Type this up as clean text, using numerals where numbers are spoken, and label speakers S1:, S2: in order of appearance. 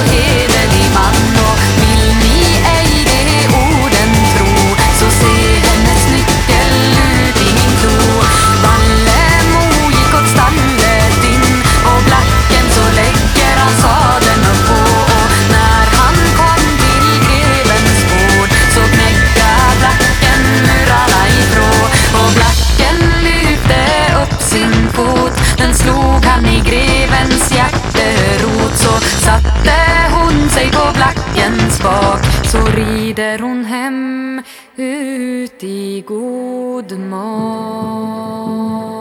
S1: hederlig man, och vill ni ej det orden tro, så se hennes nyckel ut i min klo. Vallemo gick åt stallet in, och blacken så lägger han sadeln upp på, och när han kom till grevens gård så knäcka blacken murarna ifrå, och blacken lyfte upp sin fot, den slog han i grevens hjärterot, så satte hon sig på blackens bak, så rider hon hem ut i god mat.